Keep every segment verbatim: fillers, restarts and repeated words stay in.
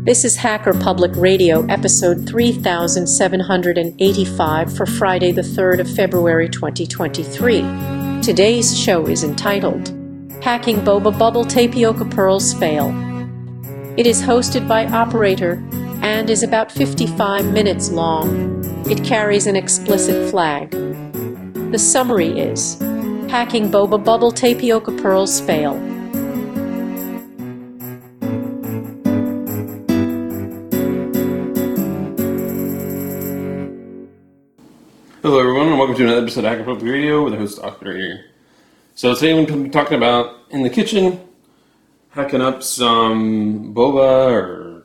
This is Hacker Public Radio, episode three thousand seven hundred eighty-five for Friday, the third of February, twenty twenty-three. Today's show is entitled, Hacking Boba Bubble Tapioca Pearls Fail. It is hosted by Operator and is about fifty-five minutes long. It carries an explicit flag. The summary is, Hacking Boba Bubble Tapioca Pearls Fail. Hello everyone, and welcome to another episode of Hacker Public Radio with the host Operator here. So today I'm going to be talking about in the kitchen, hacking up some boba or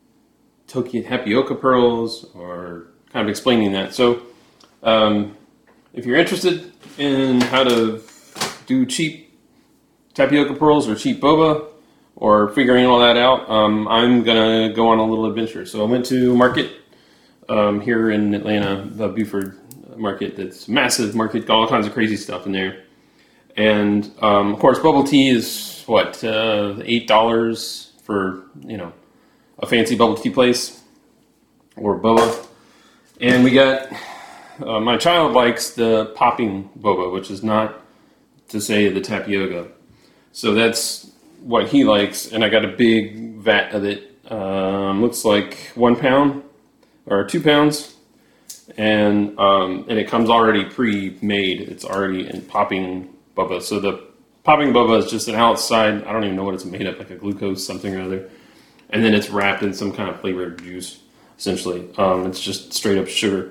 tapioca pearls, or kind of explaining that. So um, if you're interested in how to do cheap tapioca pearls or cheap boba, or figuring all that out, um, I'm going to go on a little adventure. So I went to market um, here in Atlanta, the Buford market. That's a massive market, got all kinds of crazy stuff in there. And um, of course, bubble tea is what uh, eight dollars for you know a fancy bubble tea place or boba. And we got uh, my child likes the popping boba, which is not to say the tapioca. So that's what he likes, and I got a big vat of it. Um, looks like one pound or two pounds. And um, and it comes already pre-made. It's already in popping boba. So the popping boba is just an outside, I don't even know what it's made of, like a glucose something or other. And then it's wrapped in some kind of flavored juice, essentially. Um, it's just straight up sugar.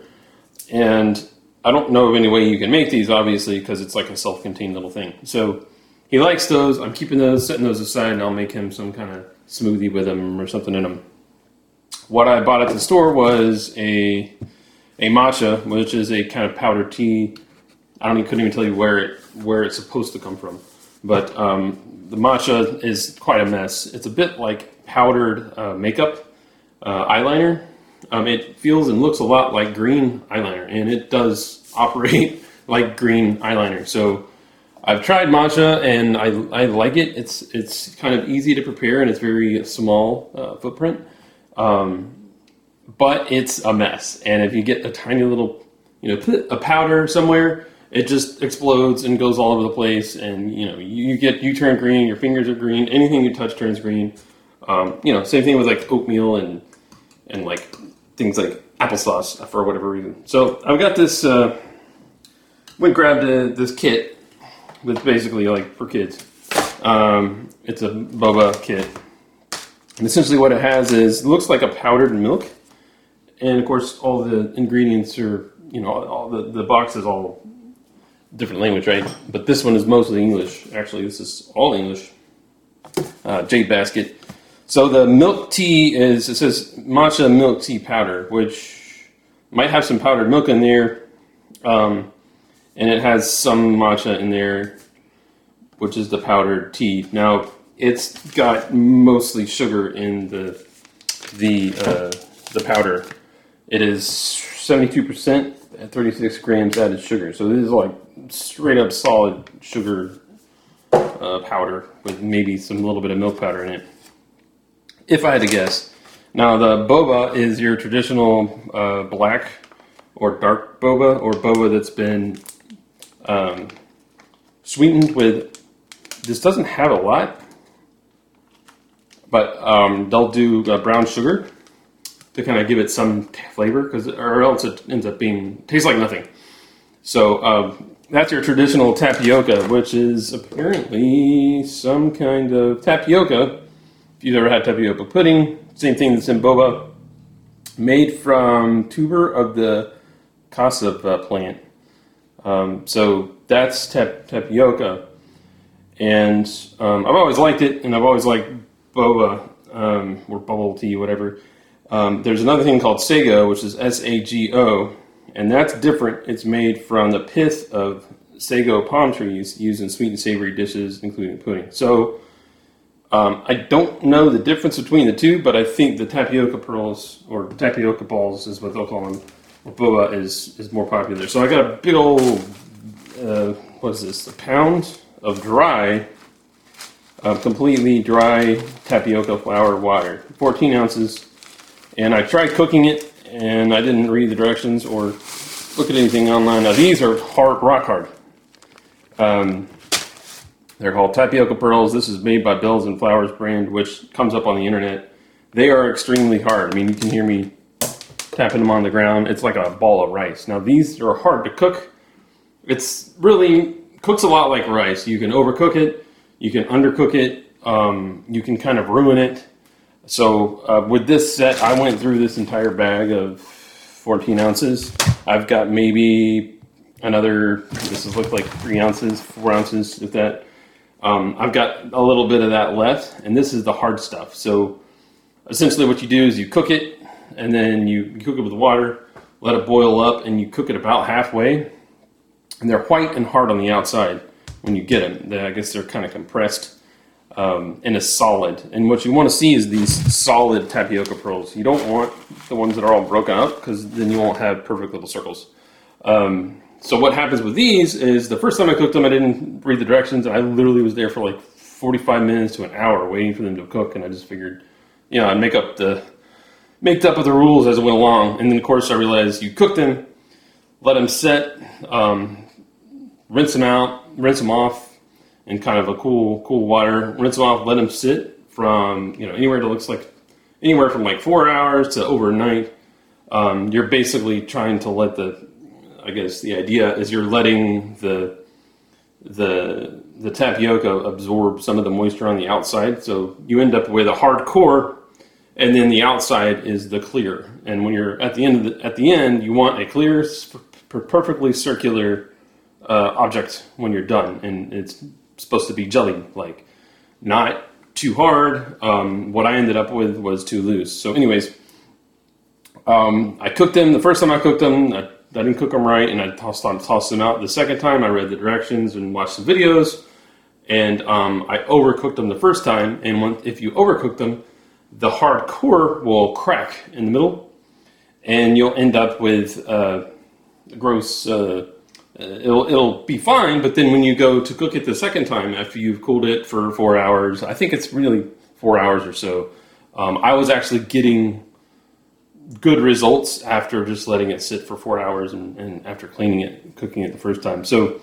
And I don't know of any way you can make these, obviously, because it's like a self-contained little thing. So he likes those. I'm keeping those, setting those aside, and I'll make him some kind of smoothie with them or something in them. What I bought at the store was a... a matcha, which is a kind of powdered tea. I don't even, couldn't even tell you where it where it's supposed to come from, but um, the matcha is quite a mess. It's a bit like powdered uh, makeup uh, eyeliner. Um, it feels and looks a lot like green eyeliner, and it does operate like green eyeliner. So I've tried matcha, and I I like it. It's it's kind of easy to prepare, and it's very small uh, footprint. Um, But it's a mess, and if you get a tiny little, you know, put a powder somewhere, it just explodes and goes all over the place, and you know, you get you turn green, your fingers are green, anything you touch turns green. Um, you know, same thing with like oatmeal and and like things like applesauce for whatever reason. So I've got this. Uh, went grabbed a, this kit with basically like for kids. Um, it's a boba kit, and essentially what it has is it looks like a powdered milk. And of course, all the ingredients are, you know, all the, the box is all different language, right? But this one is mostly English. Actually, this is all English. Uh, Jade Basket. So the milk tea is, it says matcha milk tea powder, which might have some powdered milk in there. Um, and it has some matcha in there, which is the powdered tea. Now, it's got mostly sugar in the, the, uh, the powder. It is seventy-two percent at thirty-six grams added sugar. So this is like straight up solid sugar uh, powder with maybe some little bit of milk powder in it, if I had to guess. Now the boba is your traditional uh, black or dark boba, or boba that's been um, sweetened with, this doesn't have a lot, but um, they'll do uh, brown sugar to kind of give it some flavor, because or else it ends up being tastes like nothing. So uh, that's your traditional tapioca, which is apparently some kind of tapioca. If you've ever had tapioca pudding, same thing that's in boba, made from tuber of the cassava uh, plant. Um, so that's tap- tapioca, and um, I've always liked it, and I've always liked boba um, or bubble tea, whatever. Um, there's another thing called sago, which is S A G O, and that's different. It's made from the pith of sago palm trees used in sweet and savory dishes, including pudding. So um, I don't know the difference between the two, but I think the tapioca pearls, or tapioca balls is what they'll call them, or boba is, is more popular. So I got a big old, uh, what is this, a pound of dry of completely dry tapioca flour water, fourteen ounces. And I tried cooking it, and I didn't read the directions or look at anything online. Now these are hard, rock hard. Um, they're called tapioca pearls. This is made by Bells and Flowers brand, which comes up on the internet. They are extremely hard. I mean, you can hear me tapping them on the ground. It's like a ball of rice. Now these are hard to cook. It's really cooks a lot like rice. You can overcook it. You can undercook it. Um, you can kind of ruin it. So uh, with this set, I went through this entire bag of fourteen ounces. I've got maybe another, this is look like three ounces, four ounces, if that. Um, I've got a little bit of that left, and this is the hard stuff. So essentially what you do is you cook it, and then you, you cook it with water, let it boil up, and you cook it about halfway. And they're white and hard on the outside when you get them. They, I guess they're kind of compressed. Um, and is solid. And what you want to see is these solid tapioca pearls. You don't want the ones that are all broken up, because then you won't have perfect little circles. Um, so what happens with these is the first time I cooked them, I didn't read the directions. I literally was there for like forty-five minutes to an hour waiting for them to cook, and I just figured, you know, I'd make up the make up with the rules as it went along. And then of course I realized you cook them, let them set, um, rinse them out, rinse them off in kind of a cool, cool water, rinse them off, let them sit from, you know, anywhere that looks like, anywhere from like four hours to overnight. Um, you're basically trying to let the, I guess the idea is you're letting the, the, the tapioca absorb some of the moisture on the outside. So you end up with a hard core, and then the outside is the clear. And when you're at the end of the, at the end, you want a clear, perfectly circular uh, object when you're done. And it's supposed to be jelly-like, not too hard. Um, what I ended up with was too loose. So anyways, um, I cooked them. The first time I cooked them, I, I didn't cook them right, and I tossed, tossed them out. The second time, I read the directions and watched some videos, and um, I overcooked them the first time. And when, if you overcook them, the hard core will crack in the middle, and you'll end up with uh, gross... Uh, Uh, it'll it'll be fine, but then when you go to cook it the second time after you've cooled it for four hours, I think it's really four hours or so, um, I was actually getting good results after just letting it sit for four hours and, and after cleaning it, cooking it the first time. So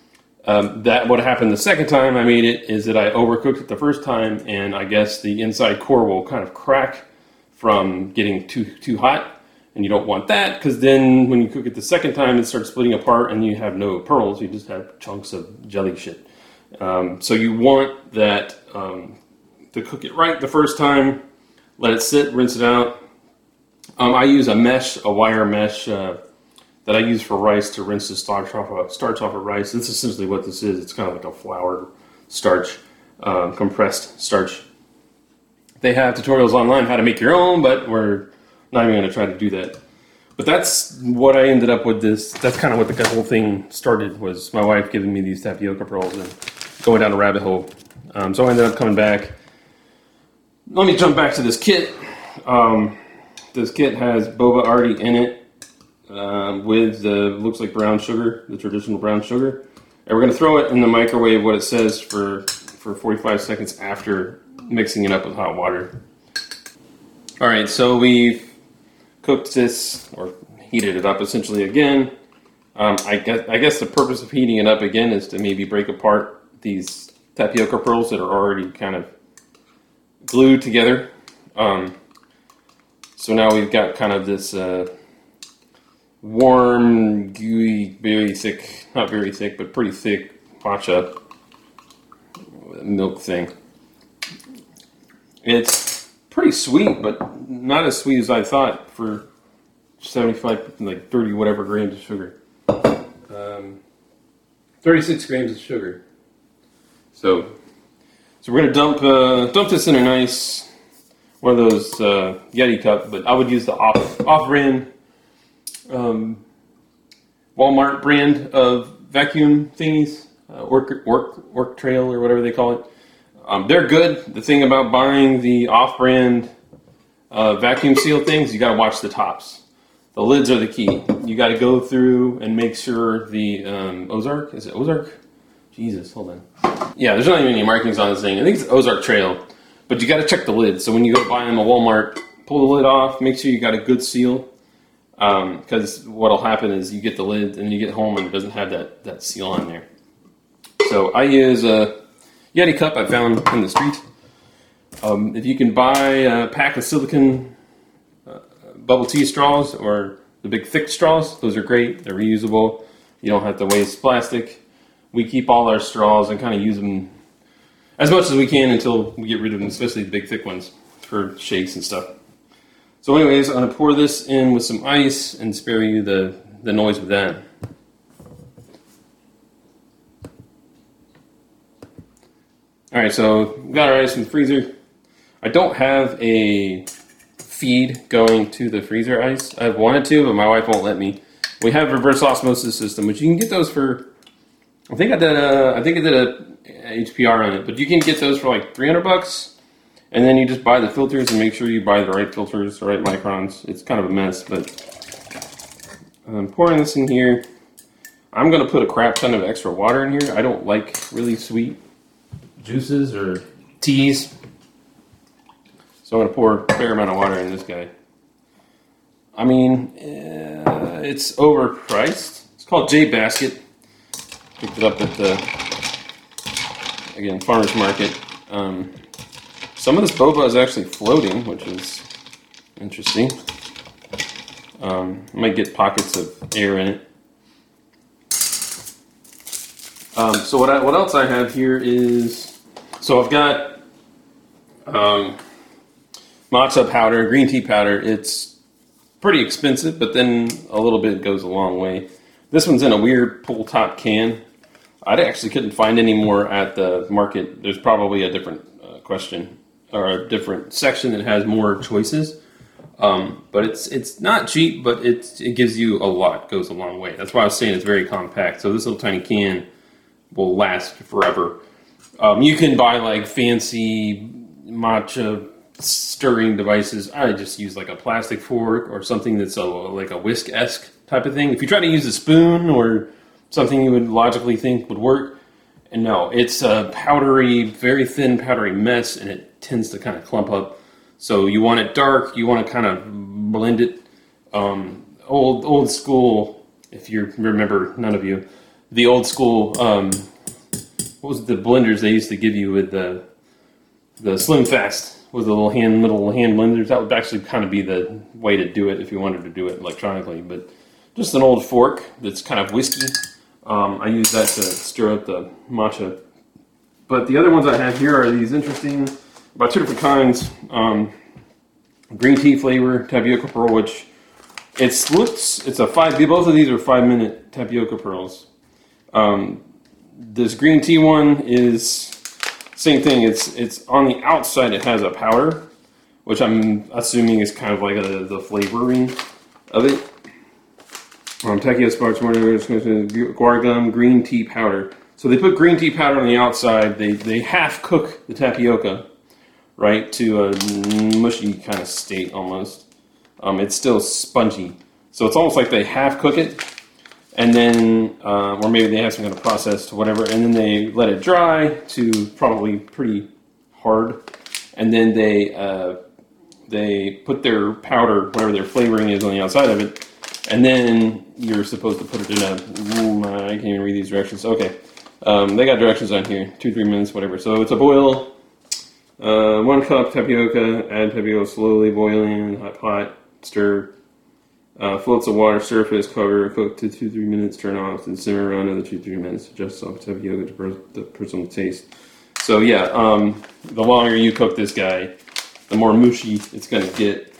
um, that what happened the second time I made it is that I overcooked it the first time, and I guess the inside core will kind of crack from getting too too hot. And you don't want that, because then when you cook it the second time, it starts splitting apart and you have no pearls. You just have chunks of jelly shit. Um, so you want that um, to cook it right the first time, let it sit, rinse it out. Um, I use a mesh, a wire mesh uh, that I use for rice to rinse the starch off of, starch off of rice. That's essentially what this is. It's kind of like a flour starch, uh, compressed starch. They have tutorials online how to make your own, but we're not even going to try to do that. But that's what I ended up with this. That's kind of what the whole thing started, was my wife giving me these tapioca pearls and going down a rabbit hole. Um, so I ended up coming back. Let me jump back to this kit. Um, this kit has boba already in it uh, with the, looks like brown sugar, the traditional brown sugar. And we're going to throw it in the microwave, what it says, for, for forty-five seconds after mixing it up with hot water. All right, so we've cooked this, or heated it up essentially again. Um, I guess I guess the purpose of heating it up again is to maybe break apart these tapioca pearls that are already kind of glued together. Um, so now we've got kind of this uh, warm, gooey, very thick, not very thick, but pretty thick matcha milk thing. It's pretty sweet, but not as sweet as I thought for seventy-five, like thirty whatever grams of sugar. Um, thirty-six grams of sugar. So, so we're gonna dump uh, dump this in a nice one of those uh, Yeti cup, but I would use the off off brand um, Walmart brand of vacuum thingies, uh, work work work trail or whatever they call it. Um, they're good. The thing about buying the off brand Uh, vacuum seal things, you got to watch the tops. The lids are the key. You got to go through and make sure the um, Ozark, is it Ozark? Jesus, hold on. Yeah, there's not even any markings on this thing. I think it's Ozark Trail, but you got to check the lid. So when you go buy them at Walmart, pull the lid off, make sure you got a good seal. Because um, what'll happen is you get the lid and you get home and it doesn't have that, that seal on there. So I use a Yeti cup I found in the street. Um, if you can buy a pack of silicone uh, bubble tea straws or the big thick straws, those are great. They're reusable. You don't have to waste plastic. We keep all our straws and kind of use them as much as we can until we get rid of them, especially the big thick ones for shakes and stuff. So anyways, I'm going to pour this in with some ice and spare you the, the noise with that. Alright, so we got our ice in the freezer. I don't have a feed going to the freezer ice. I've wanted to, but my wife won't let me. We have a reverse osmosis system, which you can get those for, I think I did a, I think I did a H P R on it, but you can get those for like three hundred bucks, and then you just buy the filters and make sure you buy the right filters, the right microns. It's kind of a mess, but I'm pouring this in here. I'm going to put a crap ton of extra water in here. I don't like really sweet juices or teas, so I'm going to pour a fair amount of water in this guy. I mean, uh, it's overpriced. It's called J Basket. Picked it up at the, again, farmer's market. Um, some of this boba is actually floating, which is interesting. Um, I might get pockets of air in it. Um, so what I, what else I have here is, so I've got um, matcha powder, green tea powder. It's pretty expensive, but then a little bit goes a long way. This one's in a weird pull top can. I actually couldn't find any more at the market. There's probably a different uh, question or a different section that has more choices. Um, but it's it's not cheap, but it it gives you a lot. Goes a long way. That's why I was saying it's very compact. So this little tiny can will last forever. Um, you can buy like fancy matcha stirring devices. I just use like a plastic fork or something that's a, like a whisk-esque type of thing. If you try to use a spoon or something you would logically think would work, and no, it's a powdery, very thin powdery mess, and it tends to kind of clump up. So you want it dark, you want to kind of blend it. Um, old old school, if you remember, none of you, the old school, um, what was it, the blenders they used to give you with the the Slim Fast, with the little hand, little hand blenders. That would actually kind of be the way to do it if you wanted to do it electronically. But just an old fork that's kind of whiskey. Um, I use that to stir up the matcha. But the other ones I have here are these interesting, about two different kinds. Um, green tea flavor, tapioca pearl, which it looks, it's a five, both of these are five minute tapioca pearls. Um, this green tea one is same thing. It's it's on the outside. It has a powder, which I'm assuming is kind of like a, the flavoring of it. Um, Takeo Sparks, guar gum, green tea powder. So they put green tea powder on the outside. They they half cook the tapioca, right, to a mushy kind of state almost. Um, it's still spongy, so it's almost like they half cook it, and then, uh, or maybe they have some kind of process to whatever, and then they let it dry to probably pretty hard, and then they uh, they put their powder, whatever their flavoring is, on the outside of it. And then you're supposed to put it in a, mm, I can't even read these directions. Okay, um, they got directions on here, two, three minutes, whatever. So it's a boil, uh, one cup tapioca, add tapioca slowly boiling, hot pot, stir, uh, floats of water, surface, cover, cook to two, three minutes, turn off, and simmer around another two, three minutes. Adjust soft tapioca to per- the personal taste. So yeah, um, the longer you cook this guy, the more mushy it's going to get.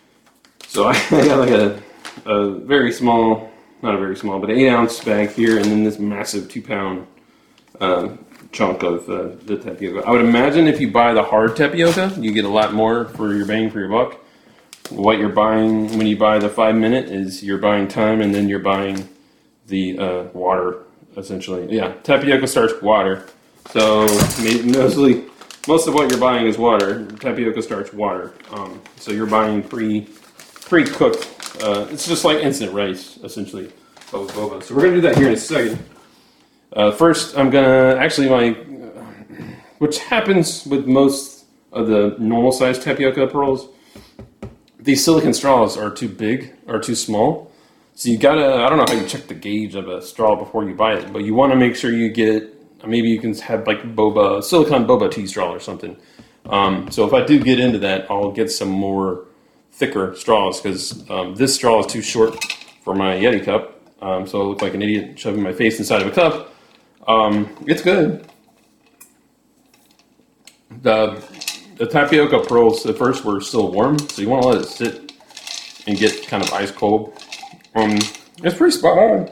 So I, I got like a, a very small, not a very small, but an eight ounce bag here, and then this massive two pound uh, chunk of uh, the tapioca. I would imagine if you buy the hard tapioca, you get a lot more for your bang for your buck. What you're buying when you buy the five minute is you're buying time, and then you're buying the uh, water, essentially. Yeah, tapioca starch, water. So mostly, most of what you're buying is water. Tapioca starch, water. Um, so you're buying pre pre cooked. Uh, it's just like instant rice, essentially, boba. So we're going to do that here in a second. Uh, first, I'm gonna actually my, uh, which happens with most of the normal sized tapioca pearls. These silicon straws are too big or too small, so you gotta. I don't know how you check the gauge of a straw before you buy it, but you want to make sure you get. Maybe you can have like boba silicon boba tea straw or something. Um, so if I do get into that, I'll get some more thicker straws because um, this straw is too short for my Yeti cup. Um, so I look like an idiot shoving my face inside of a cup. Um, it's good. The the tapioca pearls at first were still warm, so you want to let it sit and get kind of ice cold. Um, it's pretty spot on.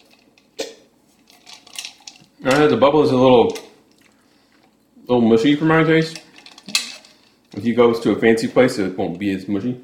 Uh, the bubble is a little, little mushy for my taste. If you go to a fancy place, it won't be as mushy.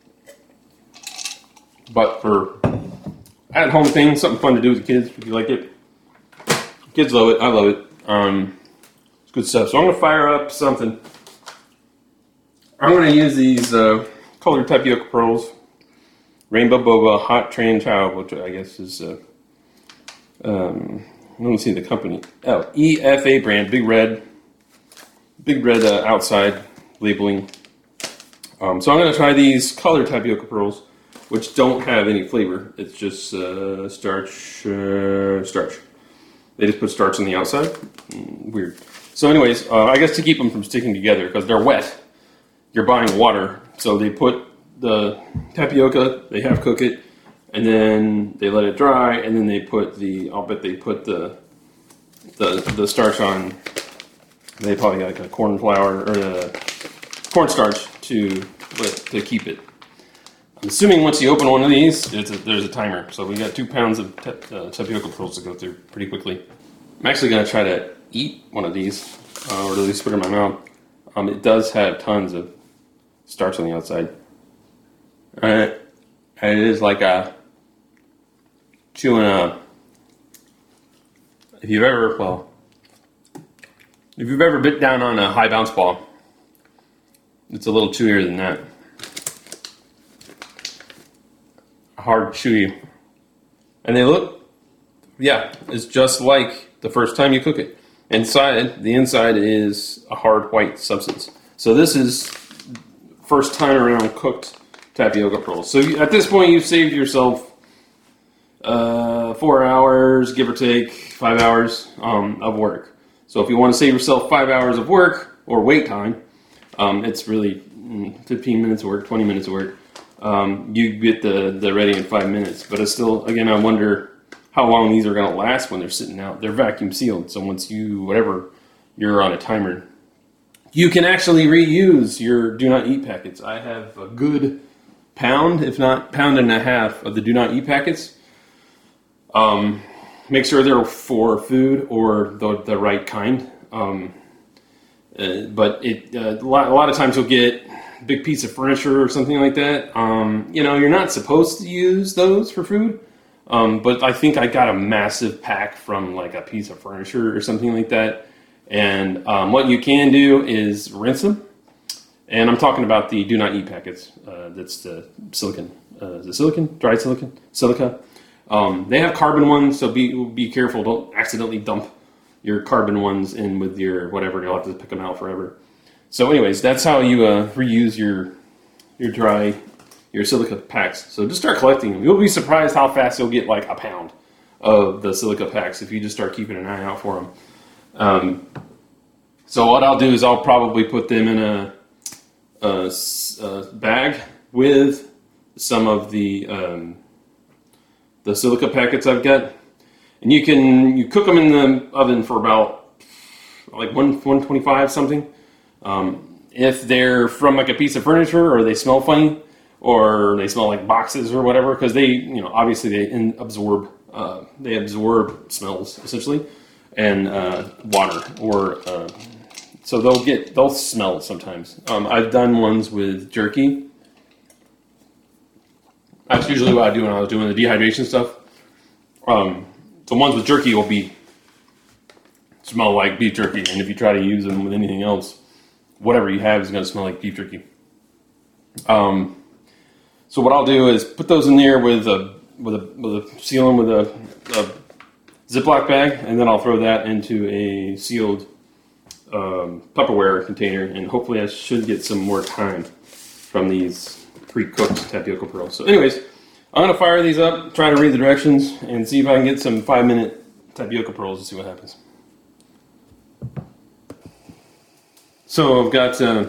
But for at-home thing, something fun to do with the kids if you like it. Kids love it. I love it. Um, it's good stuff. So I'm going to fire up something. I'm going to use these uh, colored tapioca pearls. Rainbow Boba Hot Train Chow, which I guess is, uh, um, I don't see the company. Oh, E F A brand. Big red. Big red uh, outside labeling. Um, so I'm going to try these colored tapioca pearls, which don't have any flavor. It's just uh, starch. Uh, starch. They just put starch on the outside. Mm, weird. So anyways, uh, I guess to keep them from sticking together, because they're wet, you're buying water. So they put the tapioca, they half cook it, and then they let it dry, and then they put the, I'll bet they put the the, the starch on. They probably got like a corn flour, or a cornstarch to, to keep it. I'm assuming once you open one of these, it's a, there's a timer. So we got two pounds of te- uh, tapioca pearls to go through pretty quickly. I'm actually going to try to eat one of these, uh, or at least put it in my mouth. Um, it does have tons of starch on the outside. Uh, and it is like a chewing a. If you've ever, well, if you've ever bit down on a high bounce ball, it's a little chewier than that. Hard, chewy, and they look, yeah, it's just like the first time you cook it. Inside, the inside is a hard white substance. So this is first time around cooked tapioca pearls. So you, at this point, you've saved yourself uh, four hours, give or take, five hours um, of work. So if you want to save yourself five hours of work or wait time, um, it's really fifteen minutes of work, twenty minutes of work. Um, you get the, the ready in five minutes. But it's still, again, I wonder how long these are going to last when they're sitting out. They're vacuum sealed, so once you, whatever, you're on a timer. You can actually reuse your do not eat packets. I have a good pound, if not pound and a half, of the do not eat packets. Um, make sure they're for food or the, the right kind. Um, uh, but it uh, a, lot, a lot of times you'll get a big piece of furniture or something like that. Um, you know, you're not supposed to use those for food. Um, but I think I got a massive pack from like a piece of furniture or something like that. And um, what you can do is rinse them. And I'm talking about the do not eat packets. Uh, that's the silicon. Uh, the silicon? Dried silicon? Silica. Um, they have carbon ones, so be be careful. Don't accidentally dump your carbon ones in with your whatever. You'll have to pick them out forever. So anyways, that's how you uh, reuse your your dry, your silica packs. So just start collecting them. You'll be surprised how fast you'll get like a pound of the silica packs if you just start keeping an eye out for them. Um, so what I'll do is I'll probably put them in a, a, a bag with some of the um, the silica packets I've got, and you can you cook them in the oven for about like one one twenty five something. Um, if they're from like a piece of furniture or they smell funny or they smell like boxes or whatever, because they you know obviously they in, absorb uh, they absorb smells essentially. And uh, water, or uh, so they'll get they'll smell sometimes. Um, I've done ones with jerky. That's usually what I do when I was doing the dehydration stuff. Um, the ones with jerky will be smell like beef jerky, and if you try to use them with anything else, whatever you have is going to smell like beef jerky. Um, so what I'll do is put those in there with a with a with a seal them with a, a Ziploc bag, and then I'll throw that into a sealed um, Tupperware container, and hopefully I should get some more time from these pre-cooked tapioca pearls. So anyways, I'm going to fire these up, try to read the directions, and see if I can get some five-minute tapioca pearls and see what happens. So I've got uh,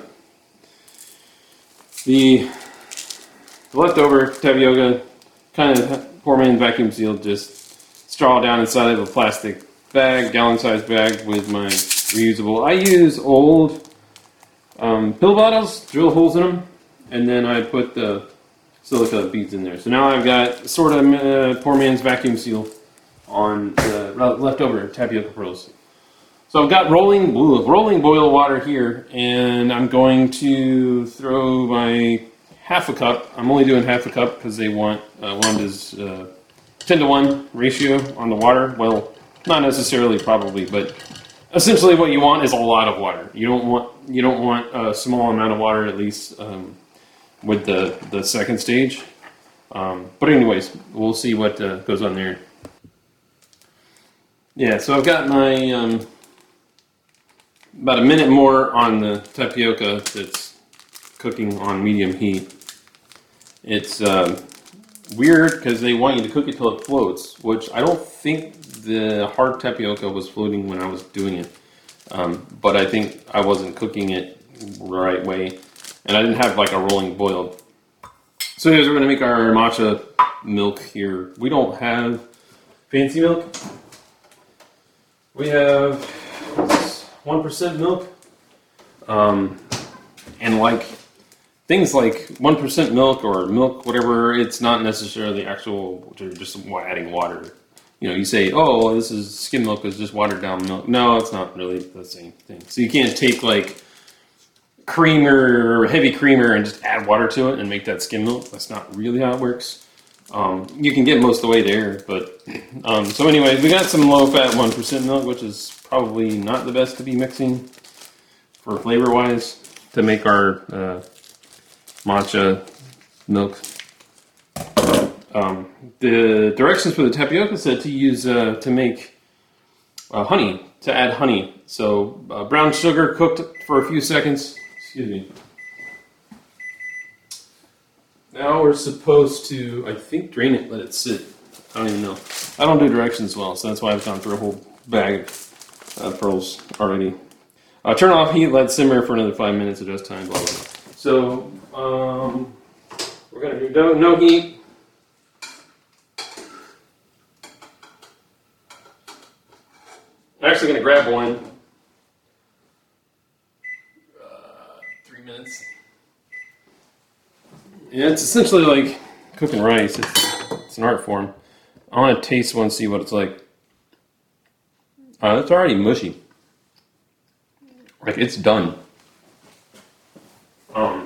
the, the leftover tapioca, kind of pour them in, vacuum sealed, just straw down inside of a plastic bag, gallon-sized bag with my reusable. I use old um, pill bottles, drill holes in them, and then I put the silica beads in there. So now I've got sort of uh, poor man's vacuum seal on the leftover tapioca pearls. So I've got rolling rolling boil water here, and I'm going to throw my half a cup. I'm only doing half a cup because they want uh, Wanda's uh, ten to one ratio on the water. Well, not necessarily, probably, but essentially what you want is a lot of water. You don't want you don't want a small amount of water, at least um, with the the second stage. Um, but anyways, we'll see what uh, goes on there. Yeah, so I've got my um, about a minute more on the tapioca that's cooking on medium heat. It's um, weird because they want you to cook it till it floats, which I don't think the hard tapioca was floating when I was doing it. Um, but I think I wasn't cooking it the right way, and I didn't have like a rolling boil. So here's we're going to make our matcha milk here. We don't have fancy milk. We have one percent milk, um, and like things like one percent milk or milk, whatever, it's not necessarily actual, just adding water. You know, you say, oh, this is skim milk, is just watered down milk. No, it's not really the same thing. So you can't take like creamer or heavy creamer and just add water to it and make that skim milk. That's not really how it works. Um, you can get most of the way there, but um, so anyways, we got some low-fat one percent milk, which is probably not the best to be mixing for flavor-wise to make our uh, matcha milk. Um, the directions for the tapioca said to use uh, to make uh, honey, to add honey. So uh, brown sugar cooked for a few seconds. Excuse me. Now we're supposed to, I think, drain it, let it sit. I don't even know. I don't do directions well, so that's why I've gone through a whole bag of uh, pearls already. Uh, turn off heat, let it simmer for another five minutes, adjust time, blah, blah, blah. So, um, we're going to do no, no heat. I'm actually going to grab one. Uh, three minutes. Yeah, it's essentially like cooking rice. It's, it's an art form. I want to taste one, see what it's like. Uh, it's already mushy. Like, it's done. Um,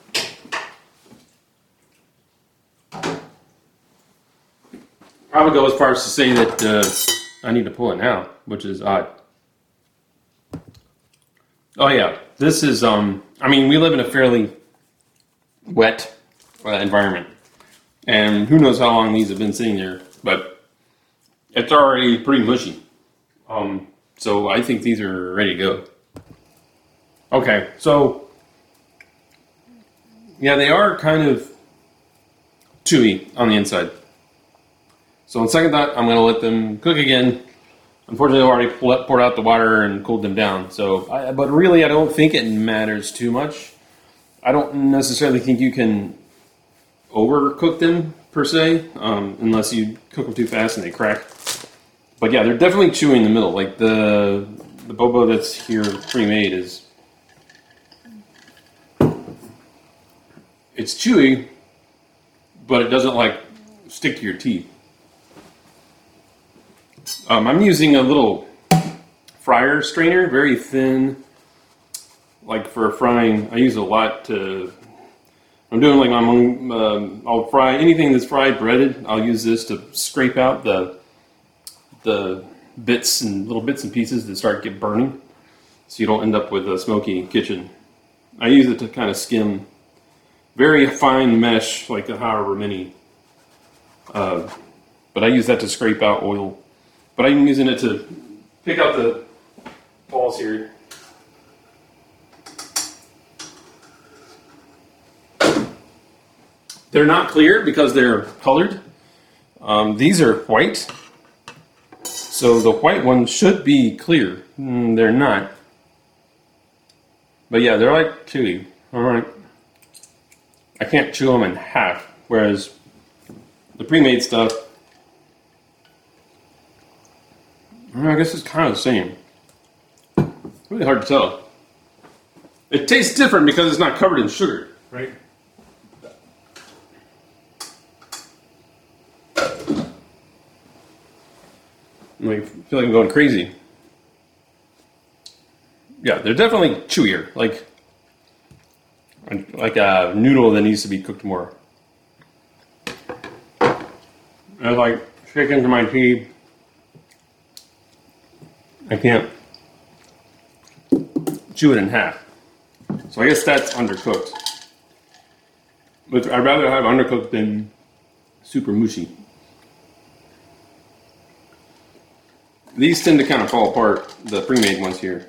I would go as far as to say that uh, I need to pull it now, which is odd. Oh yeah, this is, um, I mean, we live in a fairly wet uh, environment, and who knows how long these have been sitting there, but it's already pretty mushy. Um, so I think these are ready to go. Okay, so yeah, they are kind of chewy on the inside. So on second thought, I'm going to let them cook again. Unfortunately, I've already poured out the water and cooled them down. So, I, but really, I don't think it matters too much. I don't necessarily think you can overcook them, per se, um, unless you cook them too fast and they crack. But yeah, they're definitely chewy in the middle. Like the the boba that's here pre-made is, it's chewy, but it doesn't like stick to your teeth. Um, I'm using a little fryer strainer, very thin, like for frying. I use a lot to, I'm doing like I'm, um, I'll fry anything that's fried, breaded. I'll use this to scrape out the the bits and little bits and pieces that start get burning, so you don't end up with a smoky kitchen. I use it to kind of skim very fine mesh, like a however many, uh, but I use that to scrape out oil but I'm using it to pick out the balls here. They're not clear because they're colored. Um, these are white, so the white ones should be clear. Mm, they're not. But yeah, they're like chewy. All right. I can't chew them in half, whereas the pre-made stuff, I guess it's kind of the same. Really hard to tell. It tastes different because it's not covered in sugar, right? I feel like I'm going crazy. Yeah, they're definitely chewier, like like a noodle that needs to be cooked more. I like chicken to my teeth. I can't chew it in half. So I guess that's undercooked. But I'd rather have undercooked than super mushy. These tend to kind of fall apart, the pre-made ones here.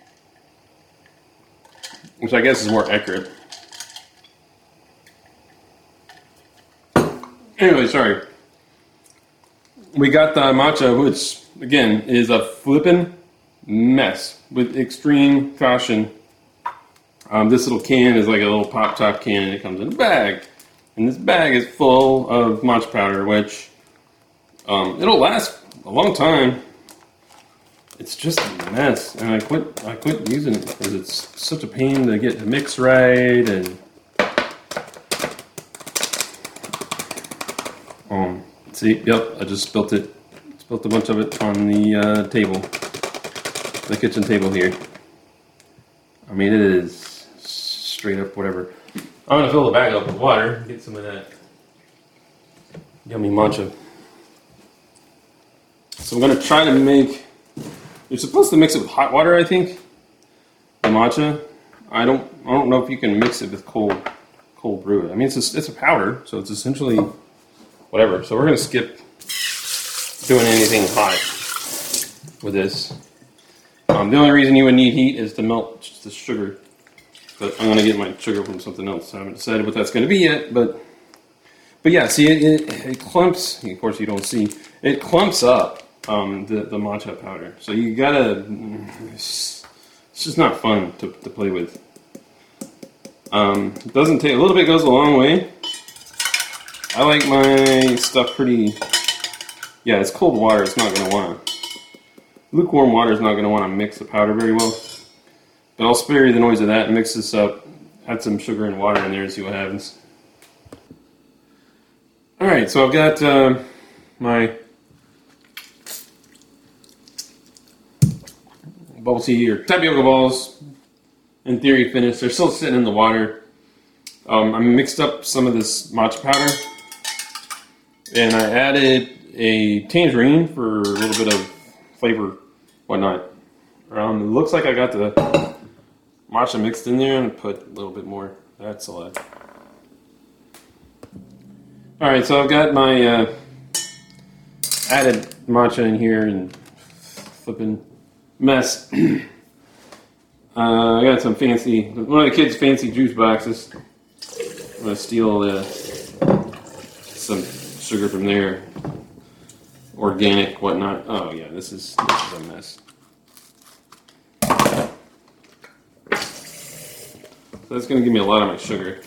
Which I guess is more accurate. Anyway, sorry. We got the matcha, which, again, is a flippin' mess with extreme caution. Um, this little can is like a little pop-top can, and it comes in a bag. And this bag is full of matcha powder, which um, it'll last a long time. It's just a mess, and I quit. I quit using it because it's such a pain to get the mix right, and um. See, yep, I just spilt it. Spilt a bunch of it on the uh, table, the kitchen table here. I mean, it is straight up whatever. I'm gonna fill the bag up with water, get some of that yummy matcha. So I'm gonna try to make. You're supposed to mix it with hot water, I think. The matcha. I don't. I don't know if you can mix it with cold, cold brew. I mean, it's a, it's a powder, so it's essentially whatever. So we're gonna skip doing anything hot with this. Um, the only reason you would need heat is to melt just the sugar. But I'm gonna get my sugar from something else. I haven't decided what that's gonna be yet. But but yeah, see, it it, it clumps. Of course, you don't see. It clumps up. Um, the, the matcha powder. So you gotta, it's just not fun to, to play with. Um, it doesn't take, a little bit goes a long way. I like my stuff pretty, yeah, it's cold water, it's not gonna wanna, lukewarm water is not gonna wanna mix the powder very well. But I'll spare you the noise of that and mix this up, add some sugar and water in there and see what happens. Alright, so I've got uh, my bubble tea or tapioca balls, in theory, finished. They're still sitting in the water. Um, I mixed up some of this matcha powder, and I added a tangerine for a little bit of flavor, whatnot. Um, it looks like I got the matcha mixed in there, and put a little bit more. That's a lot. All right, so I've got my uh, added matcha in here and flipping mess. uh, I got some fancy, one of the kids' fancy juice boxes. I'm gonna steal uh, some sugar from there, organic, whatnot. Oh yeah, this is this is a mess. So that's gonna give me a lot of my sugar,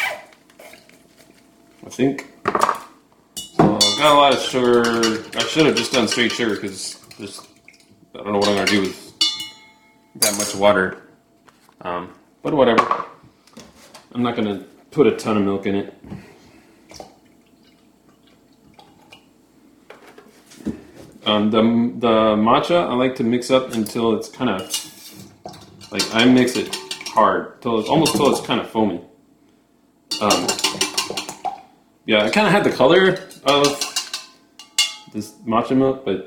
I think. So I've got a lot of sugar. I should have just done straight sugar because there's. I don't know what I'm going to do with that much water, um, but whatever. I'm not going to put a ton of milk in it. Um, the the matcha I like to mix up until it's kind of, like I mix it hard, till it's almost till it's kind of foamy. Um, yeah, I kind of had the color of this matcha milk, but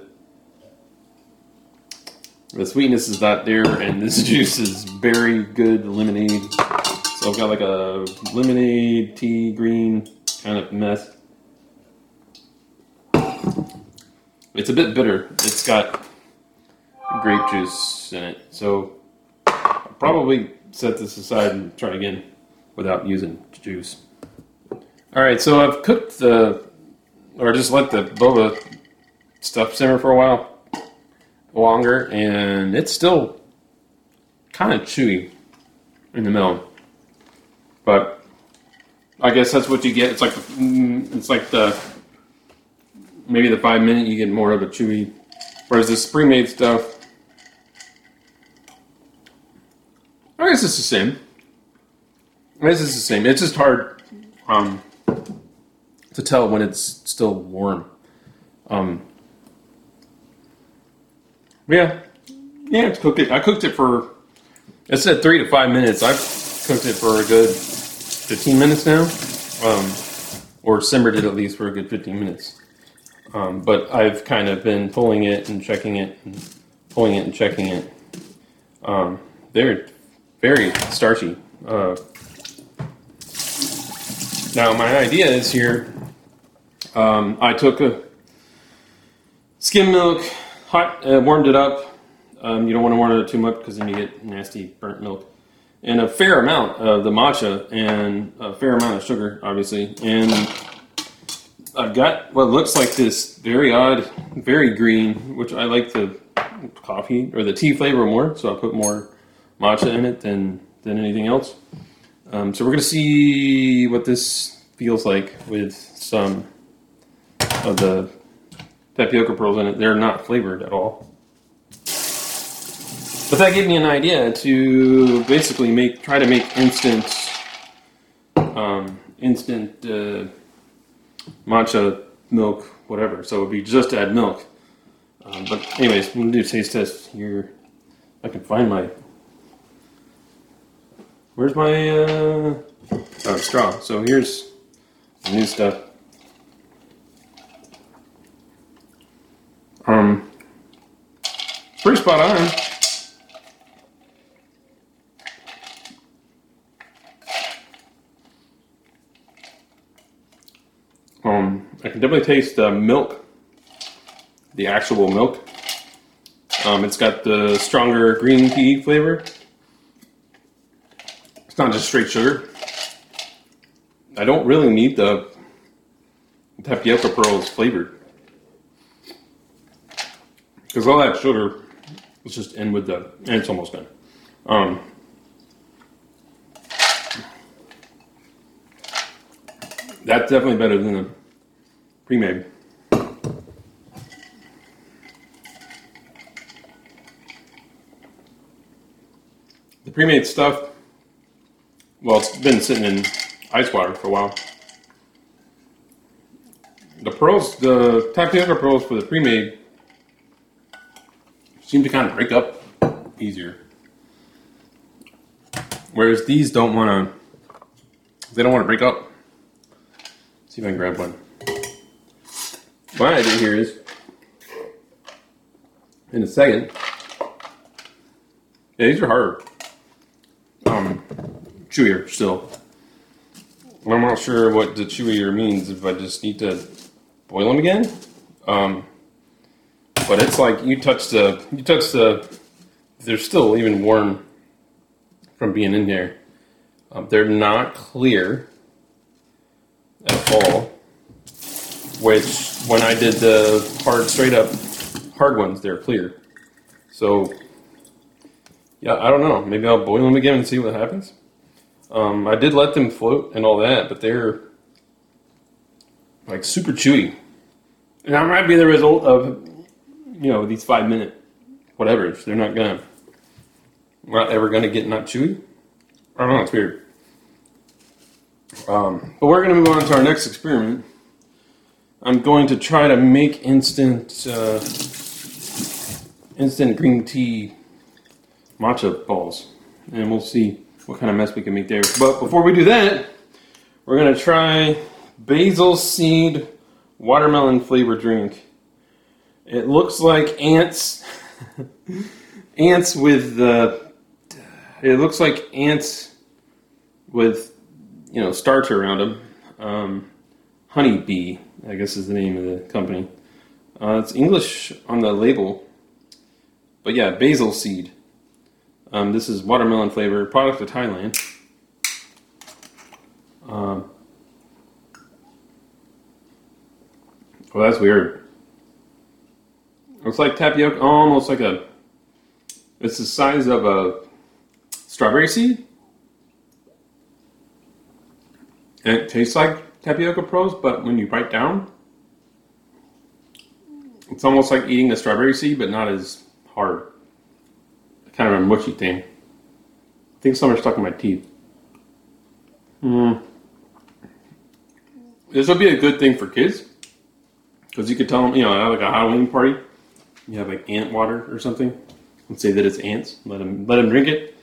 the sweetness is not there, and this juice is very good lemonade. So I've got like a lemonade, tea, green kind of mess. It's a bit bitter. It's got grape juice in it. So I'll probably set this aside and try again without using juice. Alright, so I've cooked the, or just let the boba stuff simmer for a while longer, and it's still kind of chewy in the middle. But I guess that's what you get. It's like it's like the maybe the five minute you get more of a chewy, whereas the pre-made stuff, I guess it's the same. I guess it's the same. It's just hard um, to tell when it's still warm. Um, yeah, yeah, it's cooked it. I cooked it for. It said three to five minutes. I've cooked it for a good fifteen minutes now, um, or simmered it at least for a good fifteen minutes. Um, but I've kind of been pulling it and checking it, and pulling it and checking it. Um, they're very starchy. Uh, now my idea is here. Um, I took a skim milk, hot, uh, warmed it up. Um, you don't want to warm it too much because then you get nasty burnt milk. And a fair amount of the matcha and a fair amount of sugar, obviously. And I've got what looks like this very odd, very green, which I like the coffee or the tea flavor more, so I put more matcha in it than, than anything else. Um, so we're going to see what this feels like with some of the tapioca pearls in it. They're not flavored at all. But that gave me an idea to basically make, try to make instant, um, instant uh, matcha milk, whatever. So it would be just to add milk. Um, but anyways, I'm gonna do a taste test here. I can find my. Where's my uh, oh, straw? So here's the new stuff. Um, pretty spot on. Um, I can definitely taste the milk, the actual milk. Um, it's got the stronger green tea flavor. It's not just straight sugar. I don't really need the tapioca pearls flavored, because all that sugar is just in with the, and it's almost done. Um, That's definitely better than the pre-made. The pre-made stuff, well, it's been sitting in ice water for a while. The pearls, the tapioca pearls for the pre-made seem to kind of break up easier. Whereas these don't want to, they don't want to break up. See if I can grab one. My idea here is, in a second, yeah, these are harder, um, chewier still. I'm not sure what the chewier means, if I just need to boil them again. Um, but it's like you touch the, you touch the, they're still even warm from being in there. Um, they're not clear at all, which when I did the hard, straight up hard ones, they're clear. So, yeah, I don't know. Maybe I'll boil them again and see what happens. Um, I did let them float and all that, but they're like super chewy. And that might be the result of, you know, these five minute whatevers. They're not gonna, not ever gonna get not chewy. I don't know, it's weird. Um, but we're going to move on to our next experiment. I'm going to try to make instant uh, instant green tea matcha balls. And we'll see what kind of mess we can make there. But before we do that, we're going to try basil seed watermelon flavor drink. It looks like ants. ants with, uh, it looks like ants with, you know, starter around them. Um, Honeybee, I guess is the name of the company. Uh, it's English on the label, but yeah, basil seed. Um, this is watermelon flavor, product of Thailand. Um, well, that's weird. It's like tapioca, almost like a. It's the size of a strawberry seed. And it tastes like tapioca pearls, but when you bite down, it's almost like eating a strawberry seed, but not as hard. Kind of a mushy thing. I think some are stuck in my teeth. Mm. This would be a good thing for kids, because you could tell them, you know, like a Halloween party, you have like ant water or something, and say that it's ants. Let them let them drink it.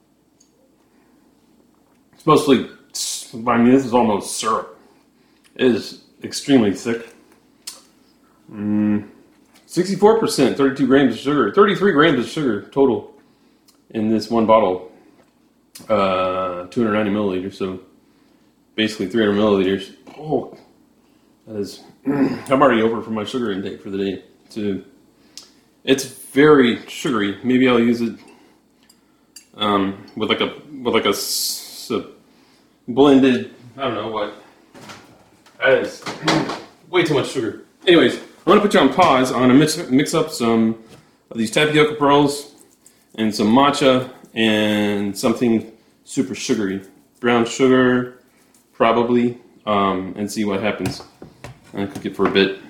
It's mostly, I mean, this is almost syrup. It is extremely thick. Mm. sixty-four percent, thirty-two grams of sugar, thirty-three grams of sugar total in this one bottle. Uh, two hundred ninety milliliters, so basically three hundred milliliters. Oh, that is, I'm already over for my sugar intake for the day. So it's very sugary. Maybe I'll use it um, with like a with like a, a blended. I don't know what. That is way too much sugar. Anyways, I'm gonna put you on pause. I'm gonna mix mix up some of these tapioca pearls and some matcha and something super sugary, brown sugar, probably, um, and see what happens. I'm gonna cook it for a bit.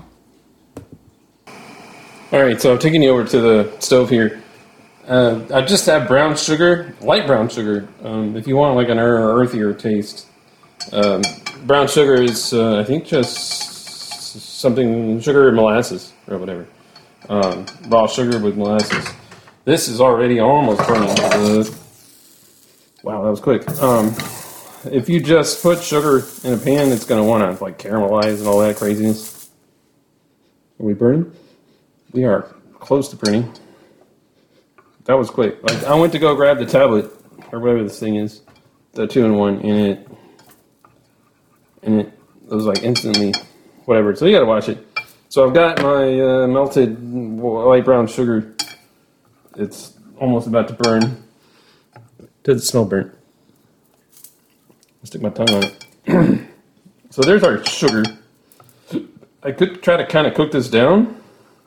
All right, so I'm taking you over to the stove here. Uh, I just have brown sugar, light brown sugar. Um, if you want like an earthier taste, um, brown sugar is, uh, I think, just something sugar and molasses or whatever. Um, raw sugar with molasses. This is already almost burning. Uh, wow, that was quick. Um, if you just put sugar in a pan, it's going to want to like caramelize and all that craziness. Are we burning? We are close to burning. That was quick. Like I went to go grab the tablet or whatever this thing is, the two-in-one, and it and it, it was like instantly whatever. So you got to watch it. So I've got my uh, melted light brown sugar. It's almost about to burn. Doesn't smell burnt. I'll stick my tongue on it. So there's our sugar. I could try to kind of cook this down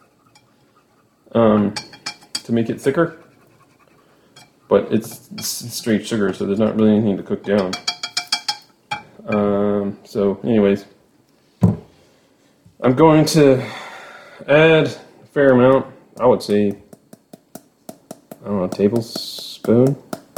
um, to make it thicker, but it's, it's straight sugar, so there's not really anything to cook down. Um, so, anyways, I'm going to add a fair amount. I would say, I don't know, a tablespoon,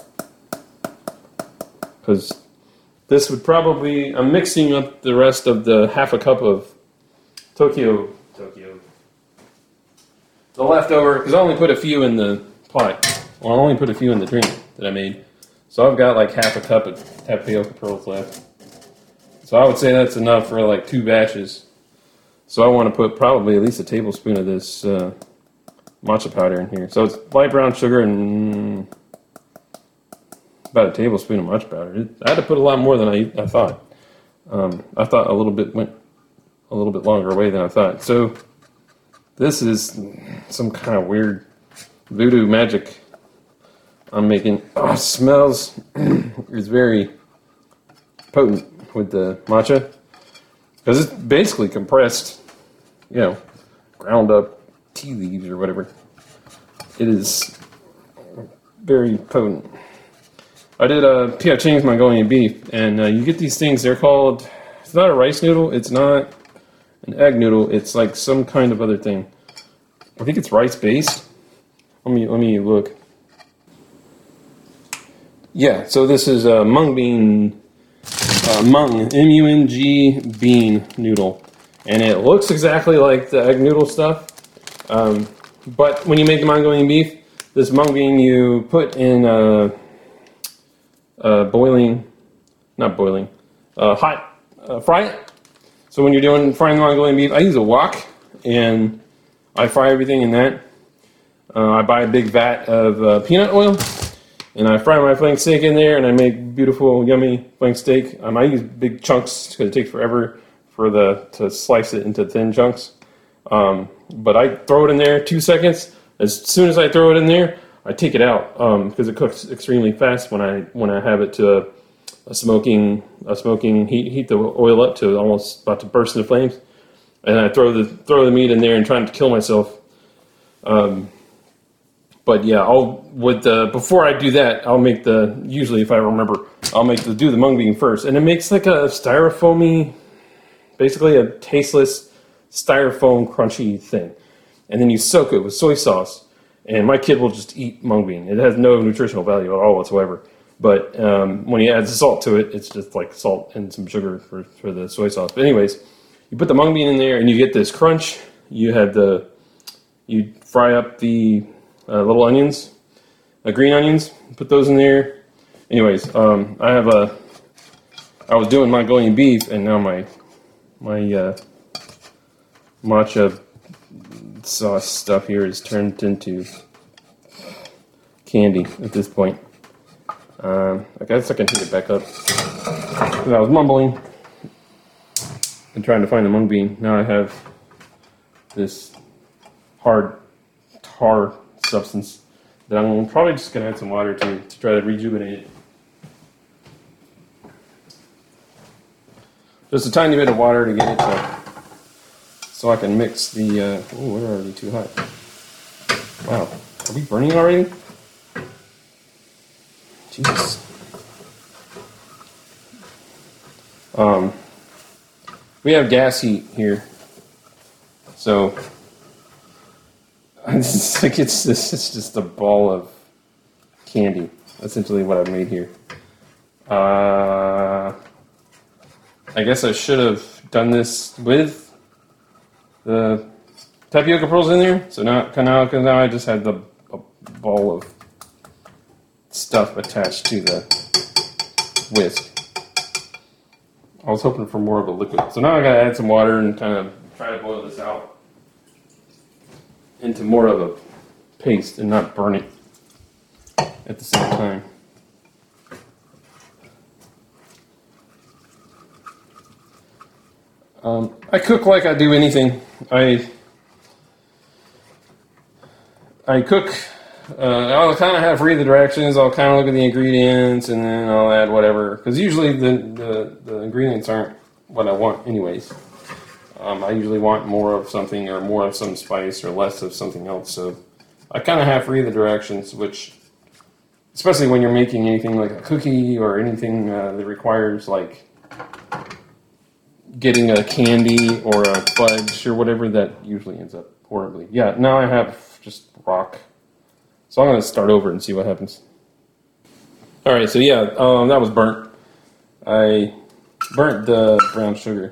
because this would probably, I'm mixing up the rest of the half a cup of Tokyo, Tokyo, the leftover, because I only put a few in the pot. Well, I only put a few in the drink that I made. So I've got like half a cup of tapioca pearls left. So I would say that's enough for like two batches. So I want to put probably at least a tablespoon of this uh, matcha powder in here. So it's light brown sugar and about a tablespoon of matcha powder. I had to put a lot more than I, I thought. Um, I thought a little bit went a little bit longer away than I thought. So this is some kind of weird voodoo magic I'm making. Oh, it smells. It's very potent with the matcha because it's basically compressed, you know, ground up tea leaves or whatever. It is very potent. I did a P F Chang's Mongolian beef, and uh, you get these things. They're called. It's not a rice noodle. It's not an egg noodle. It's like some kind of other thing. I think it's rice based. Let me let me look. Yeah, so this is a mung bean, uh, mung M U N G bean noodle, and it looks exactly like the egg noodle stuff. Um, but when you make the Mongolian beef, this mung bean you put in a, a boiling, not boiling, uh, hot uh, fry it. So when you're doing frying the Mongolian beef, I use a wok and I fry everything in that. Uh, I buy a big vat of uh, peanut oil, and I fry my flank steak in there, and I make beautiful, yummy flank steak. Um, I use big chunks because it takes forever for the to slice it into thin chunks. Um, but I throw it in there two seconds. As soon as I throw it in there, I take it out because um, it cooks extremely fast when I when I have it to a, a smoking a smoking heat heat the oil up to almost about to burst into flames, and I throw the throw the meat in there and trying to kill myself. Um, but yeah, I'll with the before I do that, I'll make the usually if I remember, I'll make the do the mung bean first, and it makes like a styrofoamy, basically a tasteless styrofoam crunchy thing, and then you soak it with soy sauce. And my kid will just eat mung bean. It has no nutritional value at all whatsoever. But um, when he adds salt to it, it's just like salt and some sugar for, for the soy sauce. But anyways, you put the mung bean in there and you get this crunch. You have the, you fry up the uh, little onions, uh, green onions, put those in there. Anyways, um, I have a, I was doing Mongolian beef and now my, my uh, matcha sauce stuff here is turned into candy at this point. Um, I guess I can heat it back up. Because I was mumbling and trying to find the mung bean. Now I have this hard tar substance that I'm probably just going to add some water to to try to rejuvenate it. Just a tiny bit of water to get it to so I can mix the, uh, oh, we're already too hot. Wow, are we burning already? Jesus. Um, we have gas heat here. So, it's like it's, it's just a ball of candy, essentially what I've made here. Uh, I guess I should have done this with the tapioca pearls in there. So now, now, because now I just had the a ball of stuff attached to the whisk. I was hoping for more of a liquid. So now I gotta add some water and kind of try to boil this out into more of a paste and not burn it at the same time. Um, I cook like I do anything. I I cook. Uh, I'll kind of have read the directions. I'll kind of look at the ingredients, and then I'll add whatever. Because usually the, the the ingredients aren't what I want, anyways. Um, I usually want more of something, or more of some spice, or less of something else. So I kind of half read the directions, which, especially when you're making anything like a cookie or anything uh, that requires like getting a candy or a fudge or whatever, that usually ends up horribly. Yeah, now I have just rock. So I'm going to start over and see what happens. Alright, so yeah, um, that was burnt. I burnt the brown sugar.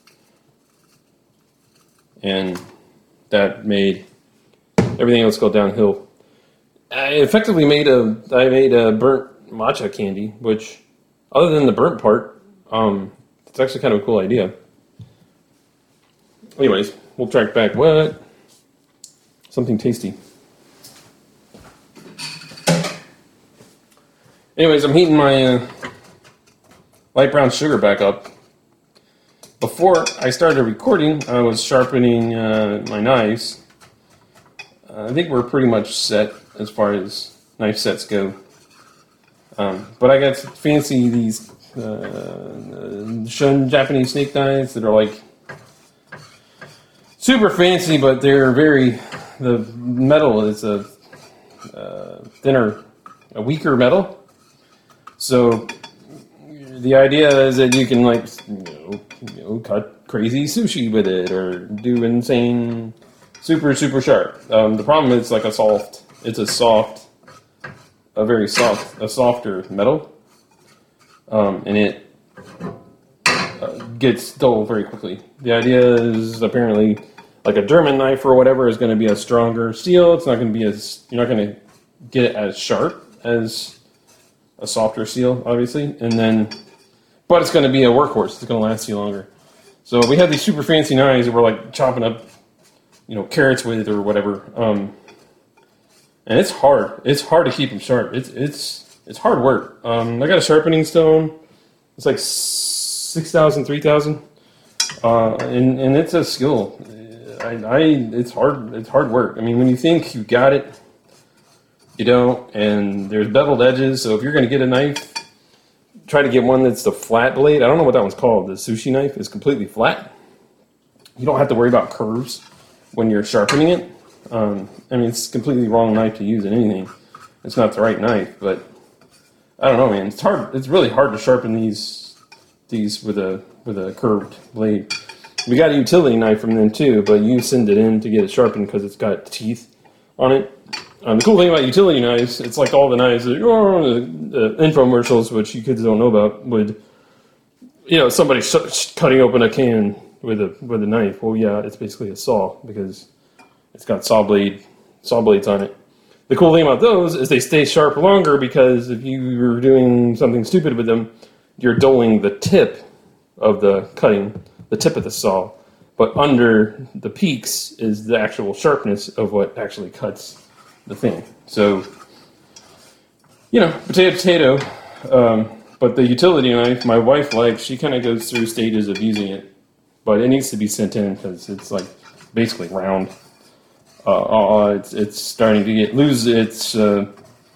And that made everything else go downhill. I effectively made a, I made a burnt matcha candy, which, other than the burnt part, um, it's actually kind of a cool idea. Anyways, we'll track back. What? Something tasty. Anyways, I'm heating my uh, light brown sugar back up. Before I started recording, I was sharpening uh, my knives. Uh, I think we're pretty much set as far as knife sets go. Um, but I got fancy these uh, Shun Japanese snake knives that are like super fancy, but they're very, the metal is a uh, thinner, a weaker metal. So the idea is that you can like, you know, you know, cut crazy sushi with it or do insane, super, super sharp. Um, the problem is it's like a soft, it's a soft, a very soft, a softer metal. Um, and it uh, gets dull very quickly. The idea is apparently like a German knife or whatever is going to be a stronger steel. It's not going to be as, you're not going to get it as sharp as a softer steel, obviously. And then, but it's going to be a workhorse. It's going to last you longer. So we had these super fancy knives that we're like chopping up, you know, carrots with or whatever. Um, and it's hard. It's hard to keep them sharp. It's, it's, It's hard work. Um, I got a sharpening stone. It's like six thousand, three thousand. Uh, and, and it's a skill. I, I, it's hard. It's hard work. I mean, when you think you got it, you don't. And there's beveled edges. So if you're going to get a knife, try to get one that's the flat blade. I don't know what that one's called. The sushi knife is completely flat. You don't have to worry about curves when you're sharpening it. Um, I mean, it's a completely wrong knife to use in anything. It's not the right knife, but I don't know, man. It's hard. It's really hard to sharpen these these with a with a curved blade. We got a utility knife from them too, but you send it in to get it sharpened because it's got teeth on it. Um, the cool thing about utility knives, it's like all the knives that oh, the, the infomercials, which you kids don't know about, would you know somebody sh- cutting open a can with a with a knife. Well, yeah, it's basically a saw because it's got saw blade saw blades on it. The cool thing about those is they stay sharp longer because if you were doing something stupid with them, you're dulling the tip of the cutting, the tip of the saw, but under the peaks is the actual sharpness of what actually cuts the thing. So, you know, potato, potato. Um, but the utility knife, my wife likes, she kind of goes through stages of using it, but it needs to be sent in because it's like basically round. Uh, uh, it's it's starting to get lose its uh,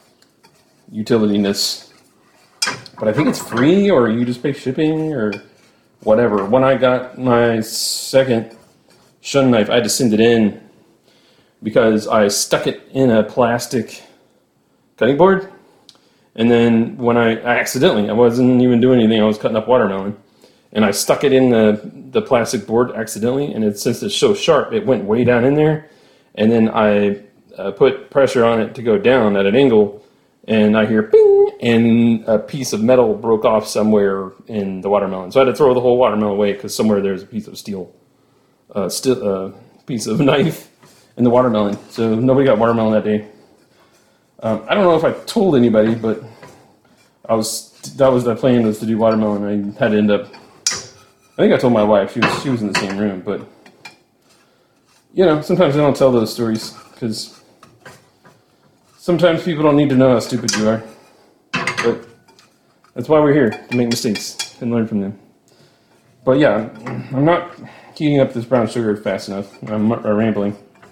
utility-ness. But I think it's free, or you just pay shipping, or whatever. When I got my second shun knife, I had to send it in because I stuck it in a plastic cutting board. And then when I, I accidentally, I wasn't even doing anything, I was cutting up watermelon. And I stuck it in the, the plastic board accidentally, and it, since it's so sharp, it went way down in there. And then I uh, put pressure on it to go down at an angle, and I hear ping, and a piece of metal broke off somewhere in the watermelon. So I had to throw the whole watermelon away because somewhere there's a piece of steel, uh, st- uh, piece of knife in the watermelon. So nobody got watermelon that day. Um, I don't know if I told anybody, but I was that was the plan, was to do watermelon. I had to end up. I think I told my wife. She was she was in the same room, but. You know, sometimes I don't tell those stories because sometimes people don't need to know how stupid you are. But that's why we're here, to make mistakes and learn from them. But yeah, I'm not heating up this brown sugar fast enough. I'm uh, rambling.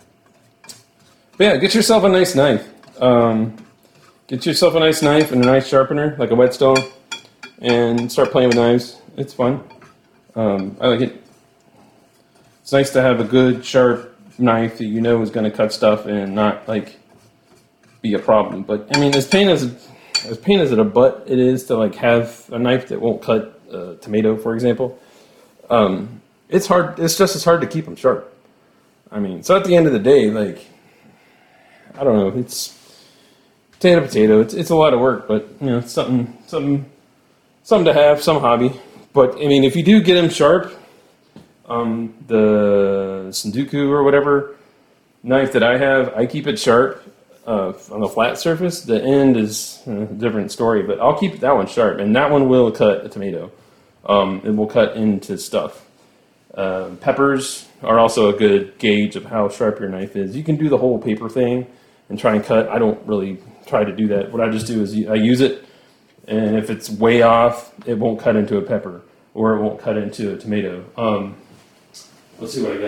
But yeah, get yourself a nice knife. Um, get yourself a nice knife and a nice sharpener, like a whetstone, and start playing with knives. It's fun. Um, I like it. It's nice to have a good, sharp knife that you know is going to cut stuff and not like be a problem. But I mean, as pain as as pain as it a butt it is to like have a knife that won't cut a tomato, for example. Um, it's hard. It's just as hard to keep them sharp. I mean, so at the end of the day, like I don't know, it's potato potato. It's it's a lot of work, but you know, it's something something something to have, some hobby. But I mean, if you do get them sharp. Um, the Sendoku or whatever knife that I have, I keep it sharp uh, on the flat surface. The end is a different story, but I'll keep that one sharp, and that one will cut a tomato. Um, it will cut into stuff. Uh, peppers are also a good gauge of how sharp your knife is. You can do the whole paper thing and try and cut. I don't really try to do that. What I just do is I use it, and if it's way off, it won't cut into a pepper, or it won't cut into a tomato. Um, Let's see what I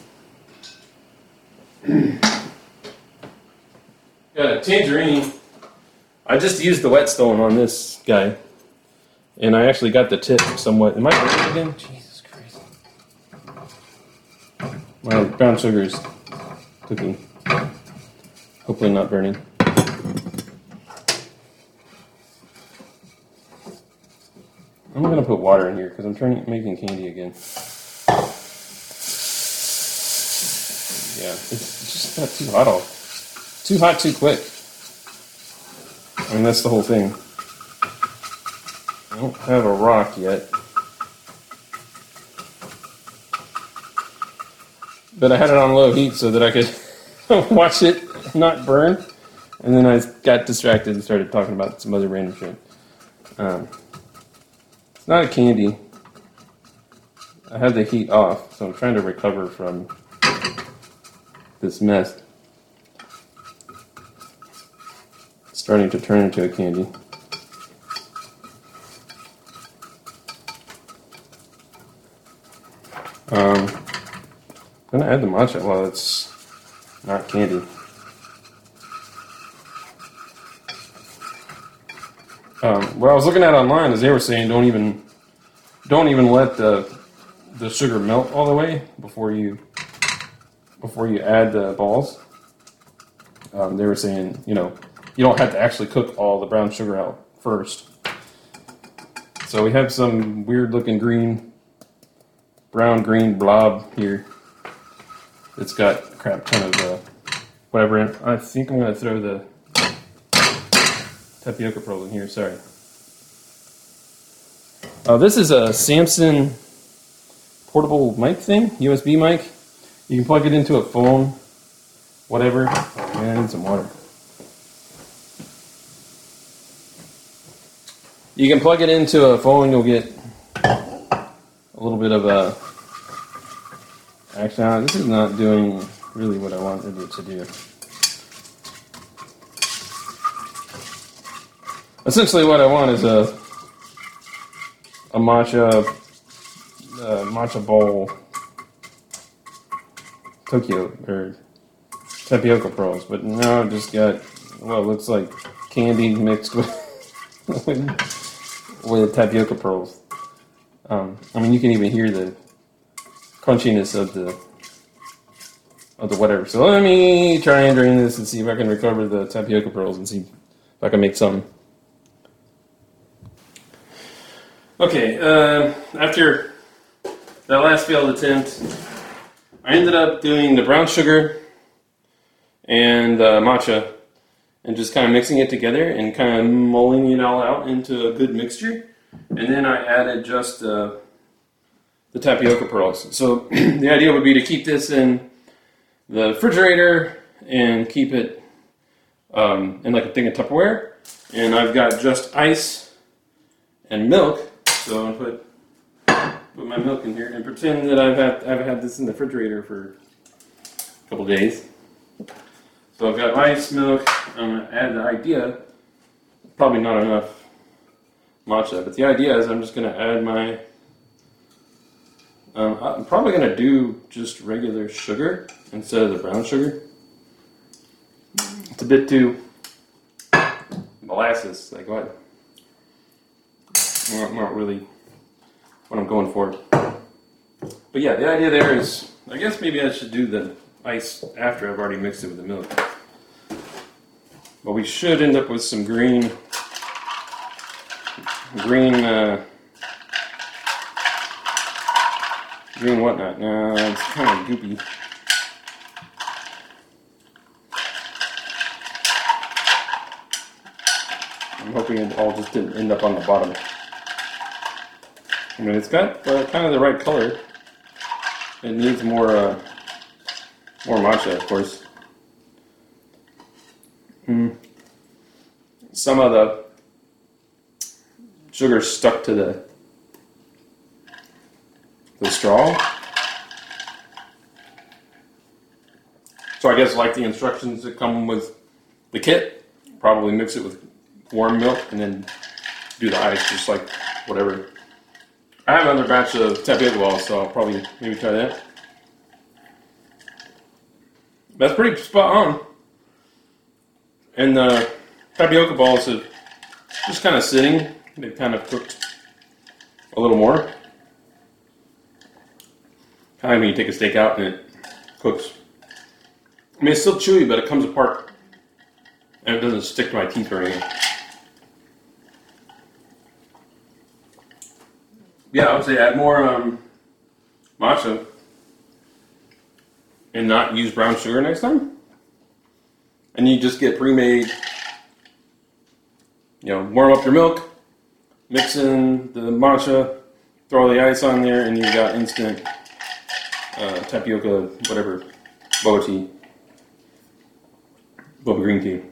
got. Got a tangerine. I just used the whetstone on this guy, and I actually got the tip somewhat. Am I burning again? Jesus Christ. My brown sugar is cooking. Hopefully not burning. I'm going to put water in here because I'm trying making candy again. Yeah, it's just got too hot all. Too hot too quick. I mean, that's the whole thing. I don't have a rock yet. But I had it on low heat so that I could watch it not burn. And then I got distracted and started talking about some other random shit. Um, it's not a candy. I had the heat off, so I'm trying to recover from this mess. It's starting to turn into a candy. Um, I'm gonna add the matcha while it's not candy. Um, what I was looking at online is they were saying don't even don't even let the the sugar melt all the way before you before you add the balls. Um, they were saying, you know, you don't have to actually cook all the brown sugar out first. So we have some weird looking green, brown green blob here. It's got a crap ton of uh, whatever in it. I think I'm going to throw the tapioca pearls in here, sorry. Uh, this is a Samson portable mic thing, U S B mic. You can plug it into a phone, whatever. Oh man, I need some water. You can plug it into a phone, you'll get a little bit of a... Actually, this is not doing really what I wanted it to do. Essentially what I want is a a matcha uh, matcha bowl Tokyo or tapioca pearls, but now I've just got what looks like candy mixed with with, with tapioca pearls. Um, I mean, you can even hear the crunchiness of the of the whatever. So let me try and drain this and see if I can recover the tapioca pearls and see if I can make some. Okay, uh, after that last failed attempt, I ended up doing the brown sugar and uh, matcha and just kind of mixing it together and kind of mulling it all out into a good mixture. And then I added just uh, the tapioca pearls. So the idea would be to keep this in the refrigerator and keep it um, in like a thing of Tupperware. And I've got just ice and milk. So I'm gonna put put my milk in here and pretend that I've had I've had this in the refrigerator for a couple days. So I've got ice, milk. I'm gonna add the idea. Probably not enough matcha, but the idea is I'm just gonna add my. Um, I'm probably gonna do just regular sugar instead of the brown sugar. It's a bit too molasses, like what? Not, not really what I'm going for. But yeah, the idea there is, I guess maybe I should do the ice after I've already mixed it with the milk. But we should end up with some green, green, uh, green whatnot. No, it's kind of goopy. I'm hoping it all just didn't end up on the bottom. I mean, it's got uh, kind of the right color. It needs more, uh, more matcha, of course. Mm. Some of the sugar stuck to the the straw. So I guess like the instructions that come with the kit, probably mix it with warm milk and then do the ice, just like whatever. I have another batch of tapioca balls, so I'll probably maybe try that. That's pretty spot on. And the tapioca balls are just kind of sitting. They've kind of cooked a little more. Kind of when you take a steak out and it cooks. I mean, it's still chewy, but it comes apart. And it doesn't stick to my teeth or anything. Yeah, I would say add more um, matcha and not use brown sugar next time. And you just get pre-made, you know, warm up your milk, mix in the matcha, throw the ice on there, and you've got instant uh, tapioca, whatever, boba tea, boba green tea.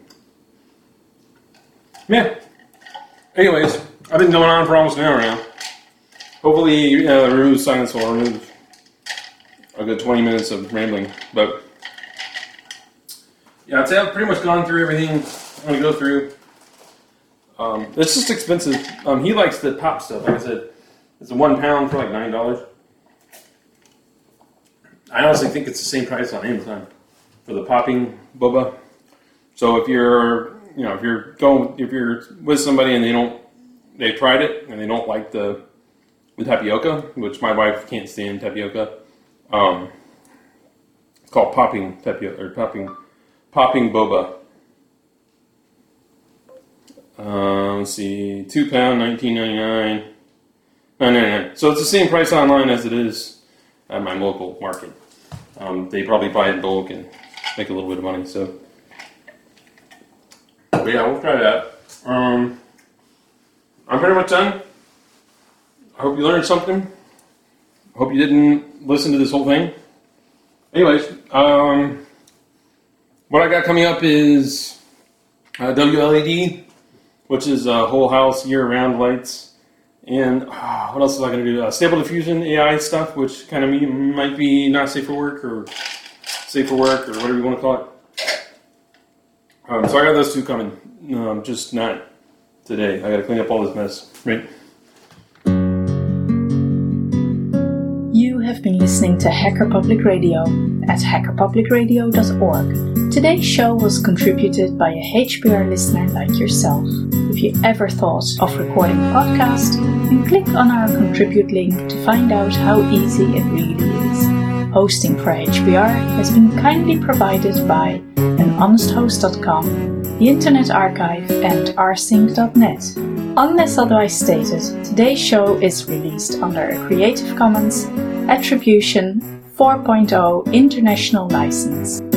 Yeah. Anyways, I've been going on for almost an hour now. Hopefully, uh, remove silence will remove a good twenty minutes of rambling. But yeah, I'd say I've pretty much gone through everything I'm going to go through. Um, it's just expensive. Um, he likes the top stuff. Like I said, it's a one pound for like nine dollars. I honestly think it's the same price on Amazon for the popping boba. So if you're, you know, if you're going, if you're with somebody and they don't, they tried it and they don't like the the tapioca, which my wife can't stand tapioca. Um, it's called popping tapioca or popping popping boba. Uh, let's see, two pound, nineteen ninety nine, nine ninety nine. So it's the same price online as it is at my local market. Um, they probably buy it in bulk and make a little bit of money. So, but yeah, we'll try that. Um, I'm pretty much done. I hope you learned something. I hope you didn't listen to this whole thing. Anyways, um, what I got coming up is uh, W L E D, which is uh, whole house year-round lights. And uh, what else is I going to do? Uh, Stable Diffusion A I stuff, which kind of might be not safe for work or safe for work or whatever you want to call it. Um, so I got those two coming. Um, just not today. I got to clean up all this mess. Right. You have been listening to Hacker Public Radio at hacker public radio dot org. Today's show was contributed by a H P R listener like yourself. If you ever thought of recording a podcast, then click on our contribute link to find out how easy it really is. Hosting for H P R has been kindly provided by an honest host dot com, the Internet Archive, and rsync dot net. Unless otherwise stated, today's show is released under a Creative Commons Attribution four point oh International License.